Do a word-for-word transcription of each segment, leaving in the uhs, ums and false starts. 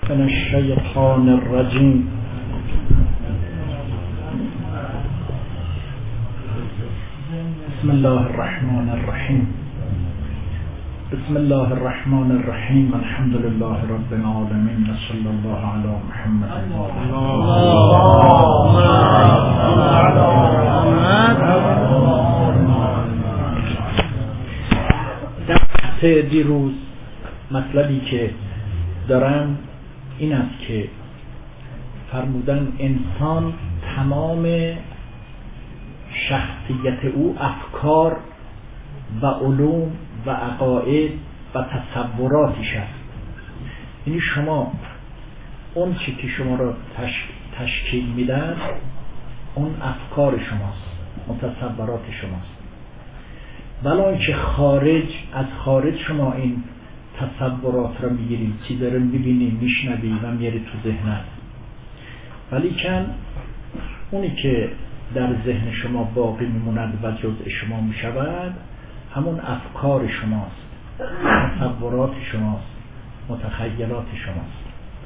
من الشیطان الرجیم. بسم الله الرحمن الرحیم. بسم الله الرحمن الرحیم. الحمد لله رب العالمین و صلی الله علی محمد و در بحث دیروز مطلبی که دارم این است که فرمودن انسان تمام شخصیت او افکار و علوم و عقاید و تصوراتش است. یعنی شما اون چی که شما را تش... تشکیل میدن اون افکار شماست، متصورات شماست. ولی که خارج از خارج شما این تصورات را میگیرید، چیزا را میبینید، میشنوید و میارید تو ذهنت. ولی کن اونی که در ذهن شما باقی میموند و جزء شما میشود همون افکار شماست، تصورات شماست، متخیلات شماست.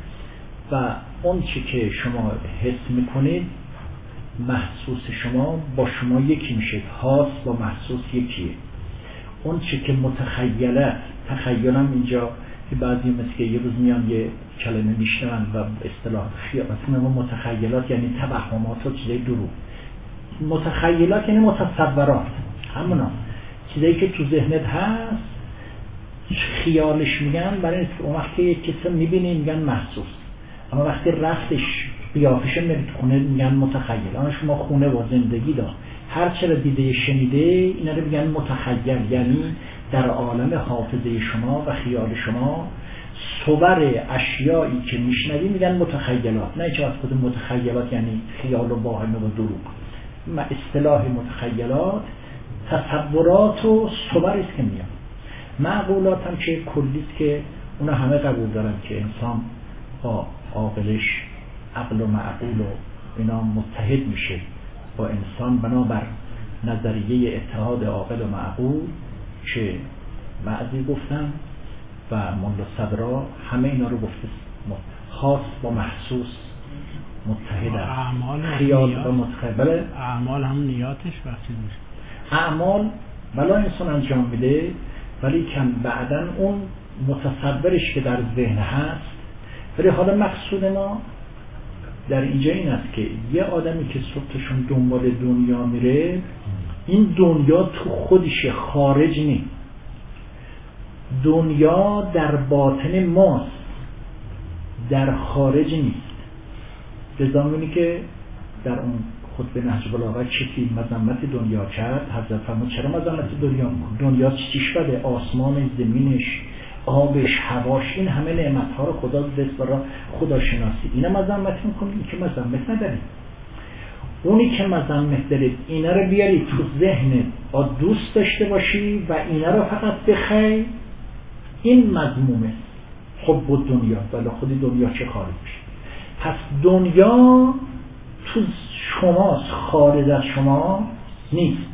و اون چی که شما حس میکنید محسوس شما با شما یکی میشه، حاس با محسوس یکیه. اون چی که متخیلات، تخیلم اینجا که بعضی مثل که یه روز میان یه کلمه میشنون و اصطلاح خیال مثلا متخیلات یعنی توهمات و چیزای دروغ. متخیلات یعنی متصورات، همونا چیزایی که تو ذهنت هست خیالش میگن، برای اینکه اون وقتی یک کسی میبینی میگن محسوس، اما وقتی رفتش قیافش میبینی تو خونه میگن متخیل. اما شما خونه و زندگی دا هر چرا دیده شنیده اینا رو میگن متخیل، یعنی در عالم حافظه شما و خیال شما صور اشیایی که میشنوی میگن متخیلات. نه چه از خود متخیلات یعنی خیال و واهمه و دروغ. ما اصطلاح متخیلات تصورات و صور است که میاد. معقولات هم که کلیست که اونا همه قبول دارن که انسان با عاقلش، عقل و معقول و اینا متحد میشه با انسان بنابر نظریه اتحاد عاقل و معقول که بعضی گفتن و مولا صدرا همه اینا رو گفته، خاص با محسوس متحد است. خیال و متخیل. بله اعمال هم نیاتش وقتی میشه اعمال بلا انسان انجام میده، ولی کم بعدن اون متصورش که در ذهن هست. ولی حالا مقصود ما در اینجا این است که یه آدمی که صبحشون دنبال دنیا میره، این دنیا تو خودش خارج نیست، دنیا در باطن ماست، در خارج نیست. لذا می‌بینی که در اون خطبه نهج البلاغه چی مذمت دنیا کرد، حضرت فرمود چرا مذمت دنیا می‌کنی؟ دنیا چیش بده؟ آسمان، زمینش، آبش، هواش، این همه نعمت‌ها رو خدا دست برای خداشناسی. اینا مذمت می‌کنی؟ این که مذمت نداری. اونی که مذمت دارید اینا رو بیاری تو ذهنت و دوست داشته باشی و اینا رو فقط بخوای، این مذمومه. خب بود دنیا ولی خودی دنیا چه خارج میشه؟ پس دنیا تو شماست، خارج از شما نیست.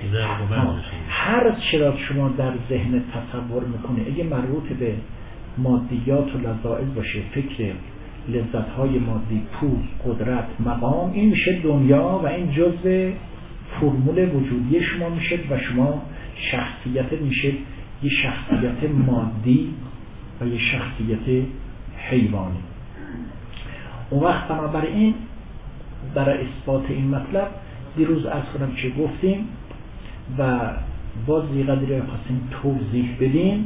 هر چرا شما در ذهن تصور میکنه اگه مربوط به مادیات و لذائذ باشه، فکر لذت‌های مادی، پول، قدرت، مقام، این میشه دنیا و این جزء فرمول وجودی شما میشه و شما شخصیت میشه یه شخصیت مادی و یه شخصیت حیوانی. اون وقت بنابراین برای اثبات این مطلب دیروز از خودم چه گفتیم و باز یه قدری خواستیم توضیح بدیم.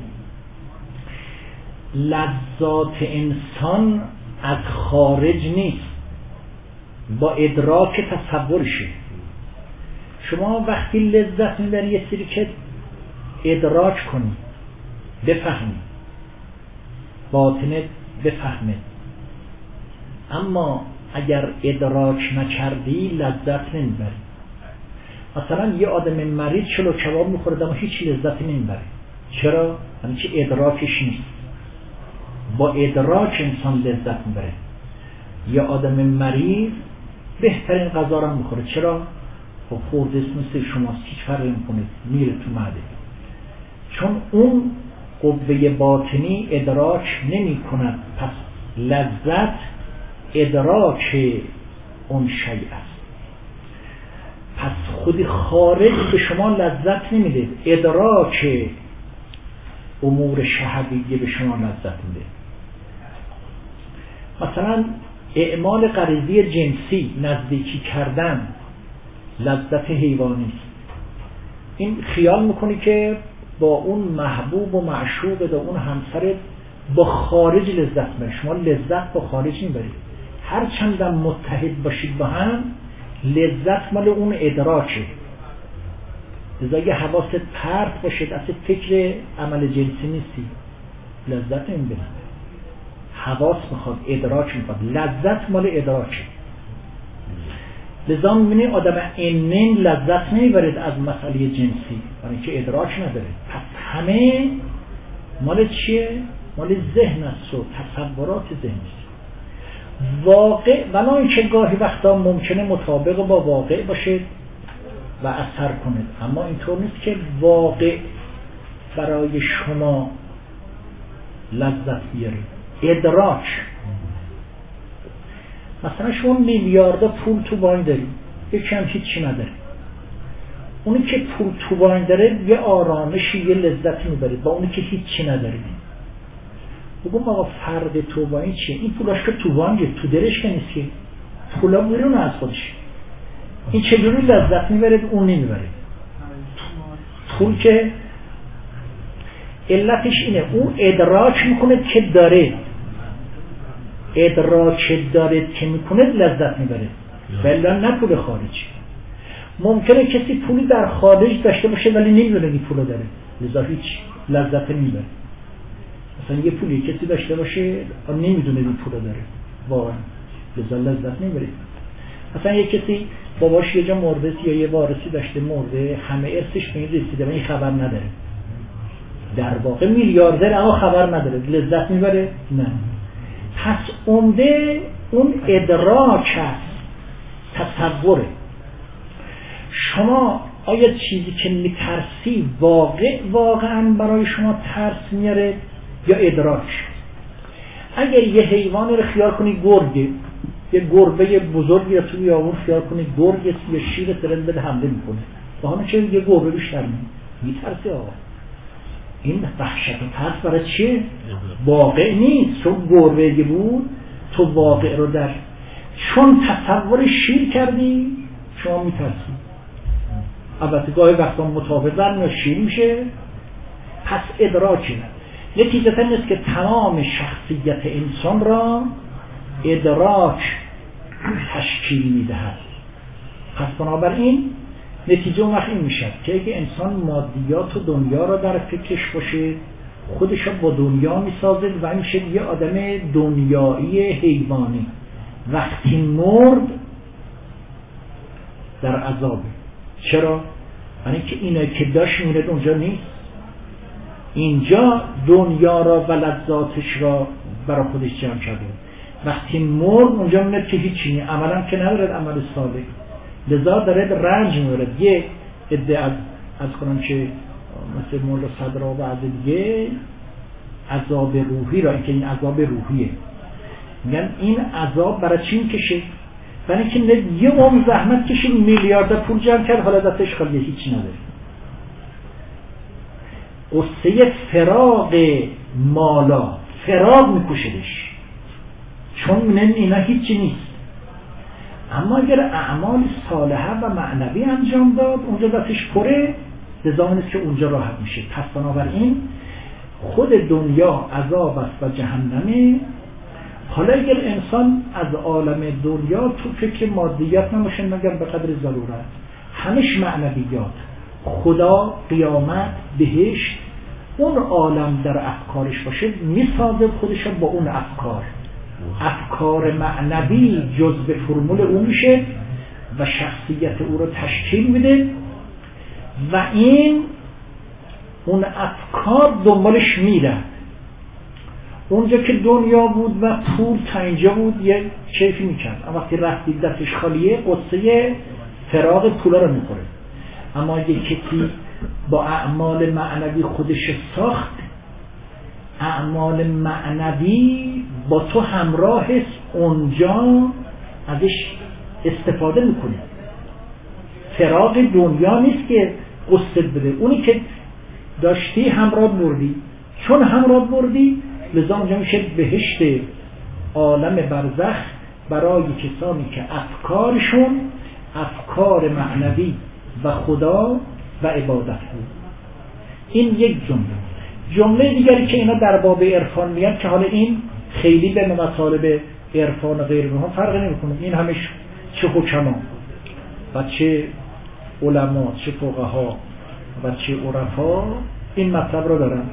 لذات انسان از خارج نیست، با ادراک تصورشه. شما وقتی لذت میبری یه سری که ادراک کنی، بفهمی، باطنت بفهمه. اما اگر ادراک نکردی لذت نمیبری. مثلا یه آدم مریض چلو کباب میخوره اما هیچ لذتی نمیبره. چرا؟ یعنی چه ادراکش نیست. با ادراک انسان لذت میبره. یه آدم مریض بهترین غذا رو میخوره. چرا؟ خب خورده مثل شماست، هیچ فرقی نمیکنه، میره تو معده. چون اون قوه باطنی ادراک نمی کند، پس لذت ادراک اون شیء است. پس خودی خارج به شما لذت نمیده، ادراک امور شهویه به شما لذت میده. مثلا اعمال غریزی جنسی، نزدیکی کردن، لذت حیوانی است. این خیال میکنی که با اون محبوب و معشوق و اون همسرت با خارج لذت میبری. شما لذت با خارج میبرید. هر چندم متحد باشید با هم، لذت مال اون ادراکه. لذا اگه حواست پرت باشید، اصلا فکر عمل جنسی نیستی، لذت نمیبرید. حواس میخواد، ادراک میخواد، لذت مال ادراکه. لذا میبینی آدم اینن لذت نمیبرید از مسئله جنسی، برای اینکه ادراک نداره. پس همه مال چیه؟ مال ذهن است و تصورات ذهن است. واقع ولی اینکه گاهی وقتا ممکنه مطابق با واقع باشه و اثر کنه، اما اینطور نیست که واقع برای شما لذت بیاره. ادراک، مثلا شما میلیاردها پول تو بانک داری، یکی هم هیچی نداره. اونی که پول تو بانک داره یه آرامشی، یه لذتی میبره، با اونی که هیچی نداره. بگم آقا فرق تو با این چیه؟ این پولاش که تو بانکه، تو دلش که نیست که، پولا بیرون از خودش. این چجوری لذت میبره اون نمیبره؟ پول که علتش اینه، اون ادراک میکنه که داره، ادراک داره که میکنه لذت میبره، ولی نه پول خارجی. ممکنه کسی پولی در خارج داشته باشه ولی نمیدونه این پولو داره، لذا هیچ لذت نمیبره. مثلا یه پولی کسی داشته باشه نمیدونه این پولو داره، واقعا لذا لذت نمیبره. مثلا یه کسی باباش یه جا مرده یا یه وارثی داشته مرده، همه ارثش به این رسیده و این خبر نداره، در واقع میلیاردر اما خبر نداره، لذت میبره؟ نه. پس عمده اون ادراک است، تصوره. شما آیا چیزی که میترسی واقع واقعا برای شما ترس میاره یا ادراک؟ اگر یه حیوان رو خیال کنی گرگه، یه گربه بزرگی رو توی بیابون خیال کنی گرگه یا شیر سرد بده حمله میکنه، با همه چه یه گربه بیشتر میترسی. آقا این وحشت و ترس برای چیه؟ واقع نیست. چون گربه بود تو واقع رو در چون تصور شیر کردی شما میترسی. البته گاهی وقتا متوازن یا شیر میشه. پس ادراکی نه. نتیجه این است که تمام شخصیت انسان را ادراک تشکیل میدهد. پس بنابراین نتیجه اون وقت این میشه که اگه انسان مادیات و دنیا را در فکرش باشه خودش با دنیا میسازه و این میشه یه آدم دنیایی حیوانی. وقتی مرد در عذابه. چرا؟ یعنی که اینه که داشت میرد اونجا نیست، اینجا دنیا را و لذاتش را برای خودش جمع کرده. وقتی مرد اونجا میرد که هیچی نیست، عملا که ندارد عمل صالح، لذا دارد رنج میبرد. یه عده از از کنم که مثل مولا صدرا و بعد دیگه عذاب روحی را، این که این عذاب روحیه، میگن این عذاب برای چی میکشه؟ برای که یه عمر زحمت کشید، میلیارد پول جمع کرد، حالا دستش خالیه، هیچی نداره. قصه فراق مالا، فراق میکشدش، چون میگن اینا هیچی نیست. اما اگر اعمال صالحه و معنوی انجام داد اونجا دستش پره، لزامی نیست که اونجا راحت میشه. پس بنابراین خود دنیا عذاب است و جهنمه. حالا اگر انسان از عالم دنیا تو فکر مادیات نماشه مگر به قدر ضرورت، همش معنویات، خدا، قیامت، بهشت، اون عالم در افکارش باشه، میسازه خودش با اون افکار. افکار معنوی جزء فرمول اون میشه و شخصیت او رو تشکیل میده و این اون افکار دنبالش میره. اونجا که دنیا بود و پول تا اینجا بود یه کیفی میکرد، اما وقتی رفتی دستش خالیه قصه فراغ پولا رو میخوره. اما اگه کسی با اعمال معنوی خودش ساخت، اعمال معنوی با تو همراه اونجا ازش استفاده میکنه. فراغ دنیا نیست که قصد بده، اونی که داشتی همراه بردی، چون همراه بردی لذا اونجا میشه بهشت عالم برزخ برای کسانی که افکارشون افکار معنوی و خدا و عبادت بود. این یک جمله. جمله دیگری که اینا در باب عرفان میگن که حالا این خیلی به مطالب عرفان و غیر اونها فرق نمیکنه، این همش چه حکما و چه علما چه فقها و چه عرفا این مطلب رو دارن.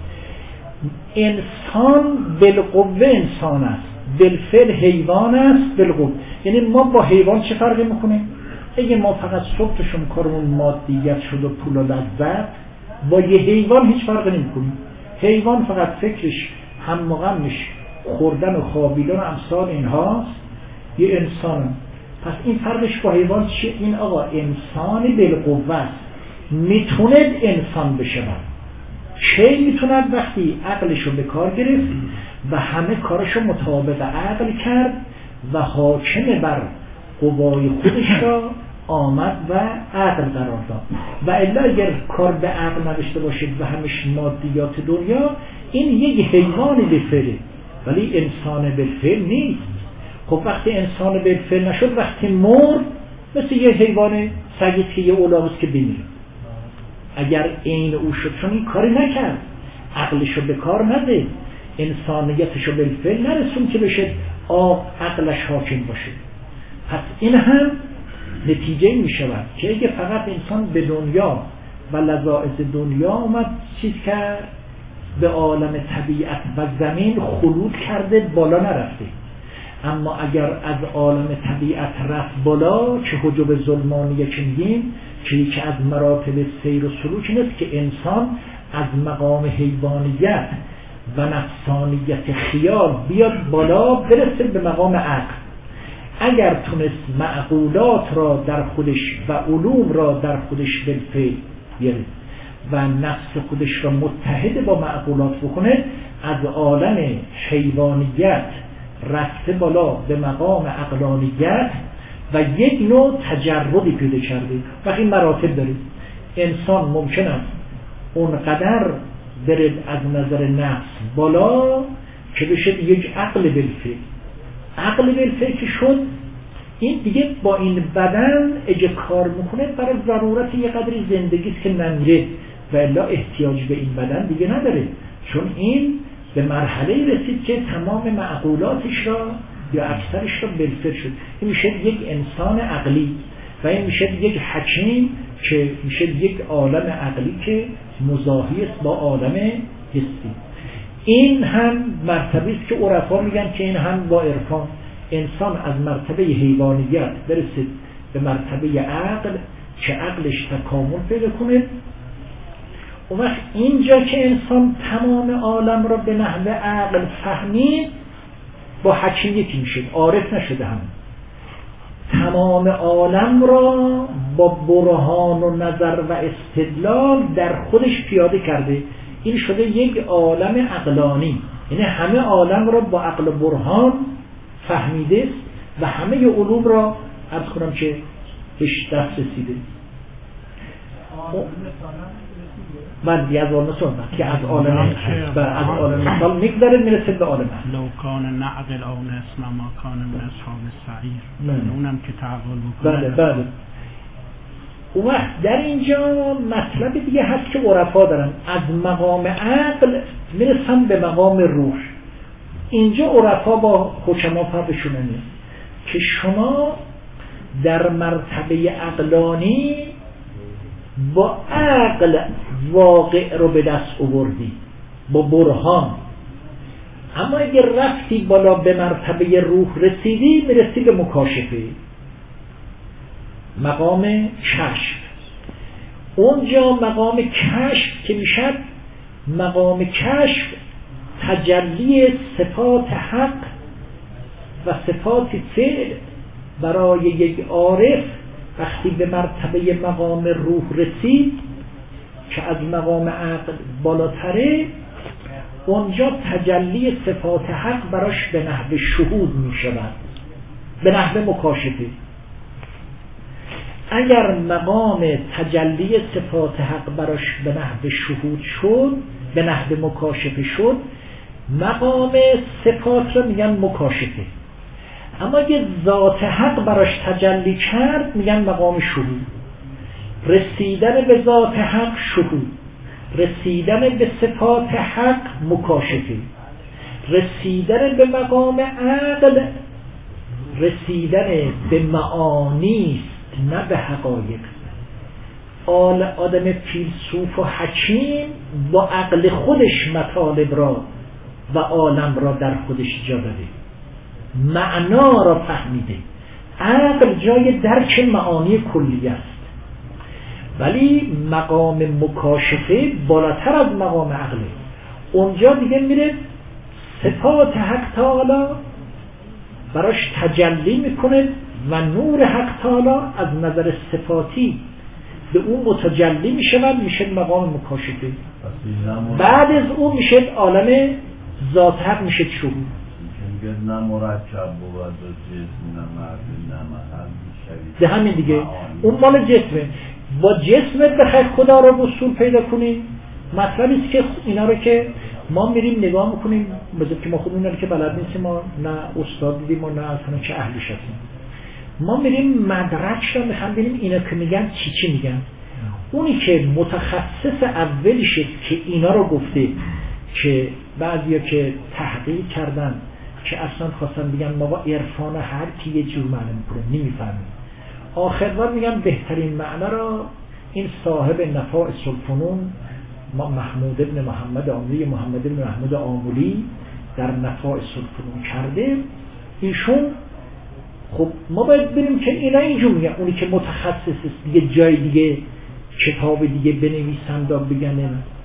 انسان بالقوه انسان است، بالفعل حیوان است بالقوه. یعنی ما با حیوان چه فرقی میکنیم؟ اگه ما فقط صبح تا شب کارمون مادیت شد و پول و لذت، با یه حیوان هیچ فرقی نمیکنیم. حیوان فقط فکرش هم و غمش خوردن و خوابیدن و امثال اینهاست، یه انسان. پس این فرقش با حیوان چیه؟ این آقا انسان بالقوه است، میتونه انسان بشه. چه میتوند؟ وقتی عقلشو به کار گرفت و همه کارشو مطابق عقل کرد و حاکم بر قوای خودش را آمد و عقل قرار داد. و الا اگر کار به عقل نداشته باشد و همش مادیات دنیا، این یک حیوانی به فعله ولی انسان به فعل نیست. خب وقتی انسان به فعل نشد، وقتی مرد مثل یه حیوان سگی که یه الاغ که بمیره. اگر این او شد، چون این کاری نکرد، عقلشو به کار نده، انسانیتشو به فعل نرسون که بشه آق عقلش حاکم باشه. پس این هم نتیجه می شود که اگه فقط انسان به دنیا و لذائذ دنیا اومد چیز کرد، به عالم طبیعت و زمین خلود کرده، بالا نرفته. اما اگر از عالم طبیعت رفت بالا، چه حجب ظلمانیه که میگیم که یکی از مراتب سیر و سلوک این است که انسان از مقام حیوانیت و نفسانیت خیال بیاد بالا، برسه به مقام عقل. اگر تونست معقولات را در خودش و علوم را در خودش بالفعل بیاره و نفس خودش را متحد با معقولات بکنه، از عالم حیوانیت رفته بالا به مقام عقلانیت و یک نوع تجردی پیدا کرده. و این مراتب داره. انسان ممکن است اونقدر برد از نظر نفس بالا که بشه یک عقل بالفعل. عقل بالفعل که شد، این دیگه با این بدن اگه کار میکنه برای ضرورت یه قدری زندگیست که نمیره و الا احتیاج به این بدن دیگه نداره، چون این به مرحله رسید که تمام معقولاتش را یا اکثرش را بالفعل شد. این میشه یک انسان عقلی و این میشه یک حکیم که میشه یک عالم عقلی که مزاحی است با عالم حسی. این هم مرتبه است که عرفا میگن که این هم با عرفان انسان از مرتبه حیوانیت برسید به مرتبه عقل که عقلش تکامل پیدا کنه. اون وقت اینجا که انسان تمام عالم را به نحو عقل فهمید، با حکیم یکی میشه، عارف نشده. هم تمام عالم را با برهان و نظر و استدلال در خودش پیاده کرده، این شده یک عالم عقلانی. یعنی همه عالم را با عقل و برهان فهمیده و همه علوم را عرض کنم که بهش دست رسیده. من از عالم مثال که از عالم هست و از عالم مثال میگذاره میرسه به عالم هست. لو کان نعقل او نسمع ما کان من اصحاب السعیر. اونم که تعقل بکنه. بله بله. اون وقت در اینجا مطلب دیگه هست که عرفا دارن، از مقام عقل میرسن به مقام روح. اینجا عرفا با حکما فرقشون اینه که شما در مرتبه عقلانی با عقل واقع رو به دست آوردی با برهان، اما اگر رفتی بالا به مرتبه روح رسیدی، میرسی به مکاشفه، مقام کشف. اونجا مقام کشف که میشد مقام کشف تجلی صفات حق و صفات فعل برای یک عارف. وقتی به مرتبه مقام روح رسید که از مقام عقل بالاتره، اونجا تجلی صفات حق براش به نحو شهود می شود، به نحو مکاشفه. اگر مقام تجلی صفات حق براش به نحو شهود شد، به نحو مکاشفه شد، مقام صفات رو میگن مکاشفه. اما اگه ذات حق براش تجلی کرد میگن مقام شهود. رسیدن به ذات حق شهود، رسیدن به صفات حق مکاشفه، رسیدن به مقام عقل رسیدن به معانی است، نه به حقایق. آل آدم فیلسوف و حکیم با عقل خودش مطالب را و عالم را در خودش جا داده، معنا را فهمیده. عقل جای درک معانی کلی است، ولی مقام مکاشفه بالاتر از مقام عقله. اونجا دیگه میره صفات حق تعالی براش تجلی میکنه و نور حق تعالی از نظر صفاتی به اون متجلی میشه، میشه مقام مکاشفه. بعد از اون میشه عالم ذات حق، میشه شهود. نه مرکب بود و جسم، نه مردی، نه محل، به همین دیگه اون مال جسمه. با جسمت بخواید خدا رو وصول پیدا کنیم، مطلبی است که اینا رو که ما میریم نگاه میکنیم، مثل که ما خود اینا رو که بلد نیستیم، ما نه استاد دیدیم و نه اصلا چه اهلیش هستیم، ما میریم مدرک رو میخوام ببینیم اینا که میگن چی چی میگن. اونی که متخصص اولیشه که اینا رو گفته، که بعضیا که تحقیق کردن که اصلا خواستن بگن ما با عرفان هر کی یه جور معنی میکنه نمیفهمیم، آخر بار میگن بهترین معنی را این صاحب نفائس الفنون محمود ابن محمد آملی، محمد ابن محمود آملی در نفائس الفنون کرده. ایشون خب ما باید ببینیم که اینا اینجور میگن، اونی که متخصص است دیگه جای دیگه کتاب دیگه بنویسن و بگن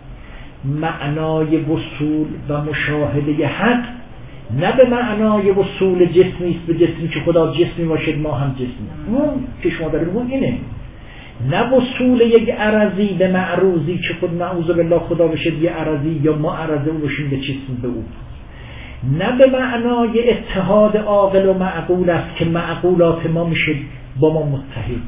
معنای وصول و مشاهده حق نه به معنای وصول جسمی است، به جسمی که خدا جسمی باشد ما هم جسمی. اون که شما داریم اون اینه، نه وصول یک عرضی به معروضی که خود نعوذ بالله خدا باشد یه عرضی یا ما عرضه او باشیم به جسم به او، نه به معنای اتحاد عاقل و معقول است که معقولات ما میشه با ما متحد.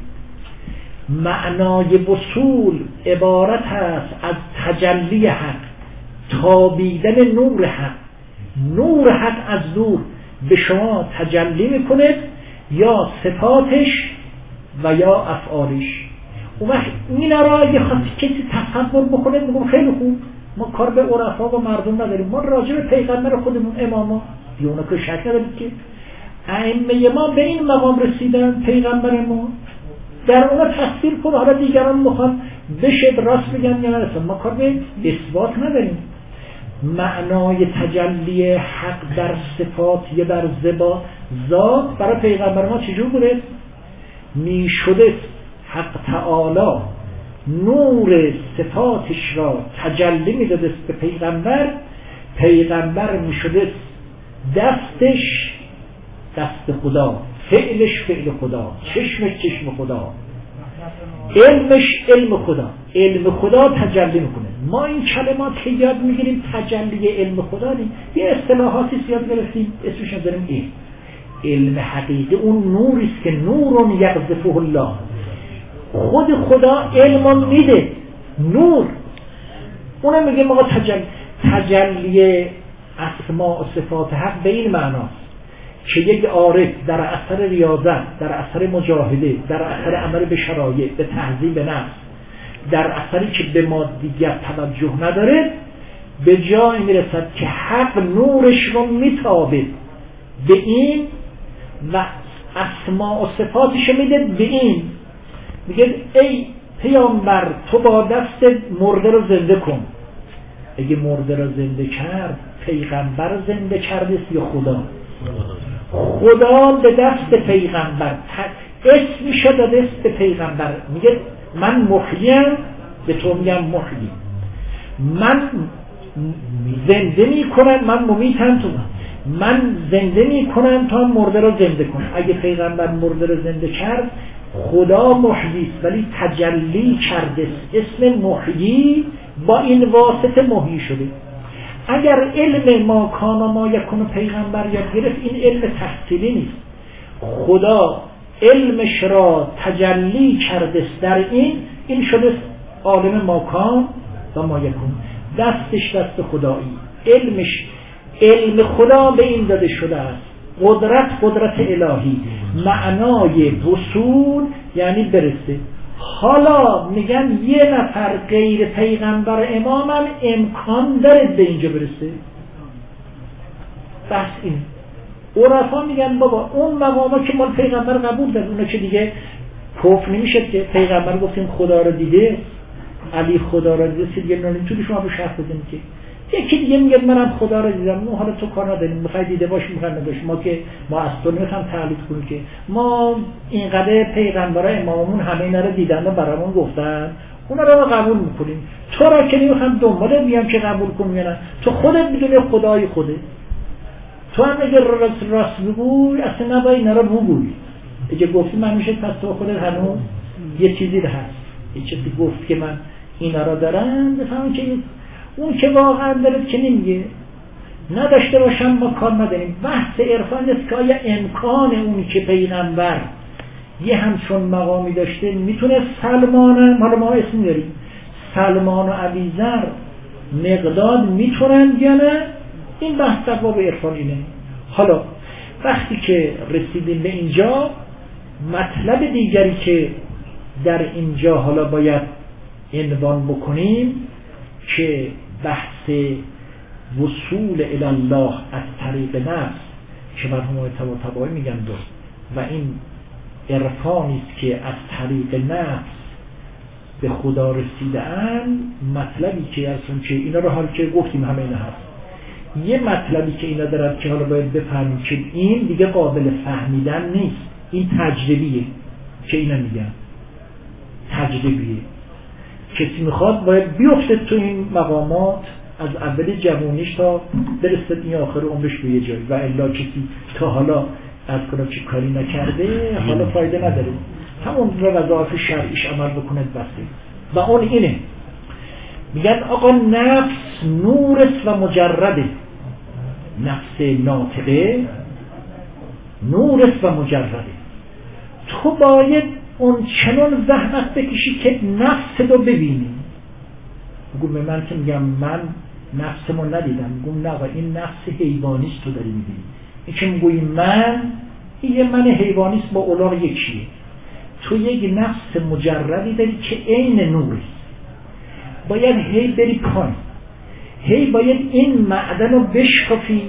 معنای وصول عبارت است از تجلی حق، تابیدن نور حق. نور حق از نور به شما تجلی میکنه، یا صفاتش و یا افعالش. اون وقت اینا را اگه خواستی کسی تصور بکنه میگم خیلی خوب، ما کار به عرفا و مردم نداریم، ما راجع به پیغمبر خودمون اماما یا اونا که شک نداریم که ائمه ما به این مقام رسیدن، پیغمبر ما در اونا تصویر کن، حالا دیگران میخوان بشه راست بگن یا نرسن، ما کار به اثبات نداریم. معنای تجلی حق در صفات یا در زبا ذات برای پیغمبر ما چجور بوده؟ می شده حق تعالی نور صفاتش را تجلی می داده به پیغمبر، پیغمبر می شده دستش دست خدا، فعلش فعل خدا، چشمش چشم خدا، علمش علم خدا، علم خدا تجلی میکنه. ما این کلمات که یاد میگیریم تجلی علم خدا نیم، یه اصطلاحاتی یاد گرفتیم اسمش داریم این علم حقیقی، اون نوریست که نورون یقذفه الله، خود خدا علم میده نور، اونم میگه ما تجلی. تجلی اسماء و صفات حق به این معناست که یک عارف در اثر ریاضت، در اثر مجاهده، در اثر عمل به شرایط، به تهذیب نفس، در اثری که به مادیت توجه نداره، به جایی میرسد که حق نورش رو میتابه به این و اسماء و صفاتش میده به این. میگه ای پیامبر تو با دست مرده رو زنده کن. اگه مرده رو زنده کرد پیغمبر زنده کرده یا خدا؟ خدا به دست پیغمبر اسمش داده است به پیغمبر، میگه من محییم به تو میگم محیی، من زنده میکنم، من ممیتم تو من زنده میکنم تا مرده رو زنده کن. اگه پیغمبر مرده رو زنده کرد خدا محیی است ولی تجلی کرده، اسم محیی با این واسطه محیی شده. اگر علم ما کان و ما یکون پیغمبر یاد گرفت، این علم تحصیلی نیست. خدا علمش را تجلی کرده در این این شده عالم ما کان و ما یکون، دستش دست خدایی، علمش علم خدا به این داده شده است. قدرت قدرت الهی، معنای وصول یعنی برسه. حالا میگن یه نفر غیر پیغمبر امام هم امکان داره به اینجا برسه. بس این عرفا میگن بابا اون مقاما که مال پیغمبر قبول داره، اونا که دیگه کفر نمیشه که پیغمبر گفتیم خدا رو دیده، علی خدا رو دیده، دیگه نمیتونی شما رو شرح بدیم که یکی دیگه میگه منم خدا رو دیدم. اون حالا تو کار نداریم، میخوای دیده باش میخوای نداش، ما که ما از تو نمیخوام تقلید کنیم که ما اینقدر پیغمبرای اماممون همه اینا رو دیدن و برامون گفتن، اونا رو قبول میکنیم. تو را که نمیخوام دنبال بیام که قبول کنم یا نه، تو خودت میدونی خدای خودت. تو هم اگر راست راست بگوی اصلا نباید اینا رو بگوی. اگه گفتی من میشه پس تو خودت هنوز یه چیزی ده هست، یه چیزی گفت که من اینا رو دارم، بفهمم که اون که واقعا داره که نمیگه نداشته باشم ما کار نداریم. بحث عرفان است که آیا امکان اونی که پیغمبر یه همچون مقامی داشته میتونه سلمان، حالا ما اسم داریم سلمان و ابیذر مقداد میتونن یا نه، این بحث در باب عرفان اینه. حالا وقتی که رسیدیم به اینجا، مطلب دیگری که در اینجا حالا باید عنوان بکنیم که بحث وصول الی الله از طریق نفس که مرحوم طباطبایی میگن دو و این عرفانی است که از طریق نفس به خدا رسیده ان. مطلبی که اصلا که اینا رو حال که گفتیم همه اینا هست، یه مطلبی که اینا دارن که حالا باید بفهمیم که این دیگه قابل فهمیدن نیست، این تجربیه که اینا میگن تجربیه. کسی میخواد باید بیفته تو این مقامات از اول جوانیش تا برسه این آخر عمرش به یه جایی، و الا کسی تا حالا از کنم چی کاری نکرده حالا فایده نداره، همون رو وظایف شرعیش عمل بکنه بسته. و اون اینه میگن آقا نفس نور است و مجرده، نفس ناطقه نور است و مجرده. تو باید اون چنان زحمت بکشی که نفس رو ببینی. بگو به من که میگم من نفسمو ندیدم، میگم نه این نفس حیوانیست تو داری میبینی. این که میگوی من، این یه من حیوانیست با الاغ یکیه. تو یک نفس مجردی داری که عین نوری، باید هی بری پایین، هی باید این معدن رو بشکافی.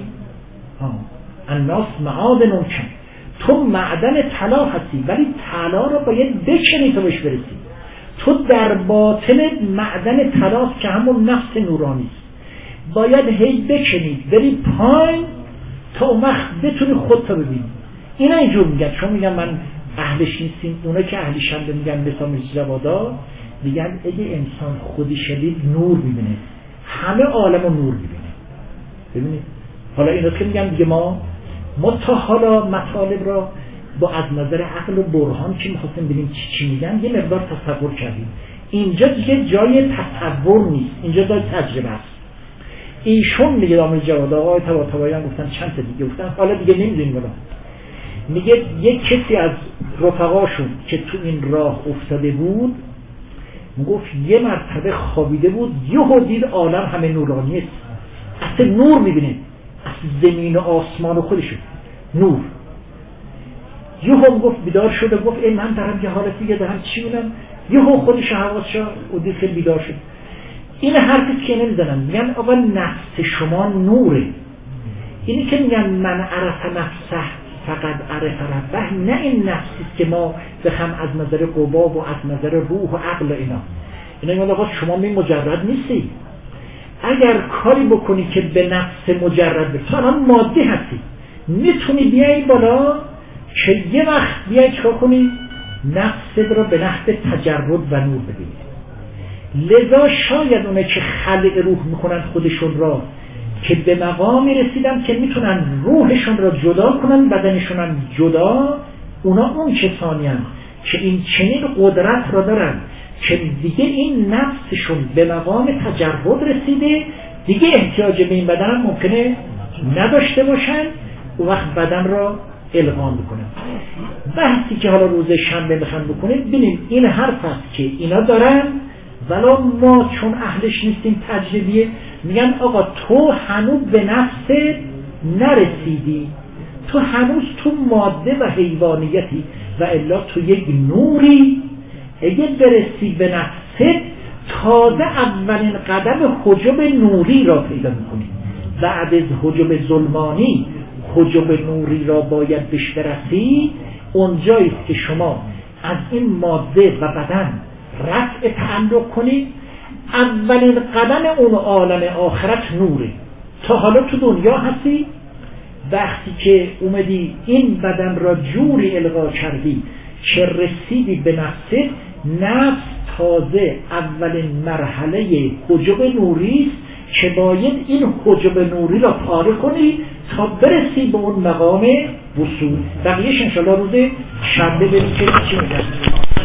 الناس معادن کن، تو معدن طلا هستی ولی طلا رو باید بکنی تا بهش برسی. تو در باطن معدن طلاست که همون نفس نورانی است، باید هی بکنی بری پایین تا اون وقت بتونی خودت رو ببینی. اینا اینجور میگن، چون میگن من اهلش نیستیم، اونا که اهلش هم میگن مثلا میرزا جوادا میگن اگه انسان خودی شدید نور میبینه، همه عالم رو نور میبینه. ببینید حالا اینا که میگن دیگه ما ما تا حالا مطالب را با از نظر عقل و برهان که میخواستیم ببینیم چی چی میگن یه مقدار تصور کردیم. اینجا دیگه جای تصور نیست، اینجا جای تجربه است. ایشون میگه دامل جواد آقای طباطبایی هم گفتن چند تا دیگه گفتن، حالا دیگه نمیدونیم ولی میگه یک کسی از رفقاشون که تو این راه افتاده بود میگفت یه مرتبه خوابیده بود، یهو دید عالم همه نورانی است، اصلا نور میبینه، از زمین و آسمان و خودشون نور. یهو گفت بیدار شده، گفت ای من دارم یه حالتی که دارم چی میدم، یهو خودش حواسش و دید که بیدار شد. این حرفی که نمیزنن، میگن آقا نفس شما نوره. اینی که میگن من عرف نفسه فقط عرف ربه، نه این نفسیست که ما بخم از نظر قباب و از نظر روح و عقل اینا. اینا میگن آقا شما می مجرد نیستی، اگر کاری بکنی که به نفس مجرد بکنی، تو الان مادی هستی، میتونی بیایی بالا که یه وقت بیایی چکار کنی نفست رو به نحو تجرد و نور ببینی. لذا شاید اونه که خلق روح میکنن خودشون را که به مقامی رسیدن که میتونن روحشون را جدا کنن، بدنشون هم جدا، اونا اون کسانی هم که این چنین قدرت را دارن که دیگه این نفسشون به مقام تجرد رسیده، دیگه احتیاج به این بدن هم ممکنه نداشته باشن، اون وقت بدن را القا میکنن. بحثی که حالا روز شنبه میخوام بکنیم، ببینیم این حرف است که اینا دارن، ولی ما چون اهلش نیستیم تجربیه، میگن آقا تو هنوز به نفست نرسیدی، تو هنوز تو ماده و حیوانیتی، و الا تو یک نوری، اگه برسی به نفست تازه اولین قدم حجب نوری را پیدا میکنی. بعد از حجب ظلمانی حجب نوری را باید بهش برسی. اونجاییست که شما از این ماده و بدن رفع تعلق کنید. اولین قدم اون عالم آخرت نوره. تا حالا تو دنیا هستی، وقتی که اومدی این بدن را جوری القا کردی که رسیدی به نفست، نفس تازه اولین مرحله حجب نوری است که باید این حجب نوری را پاره کنی تا برسی به اون مقام وصول. بقیهش انشاءالله روز شنبه بریم که چی میگن.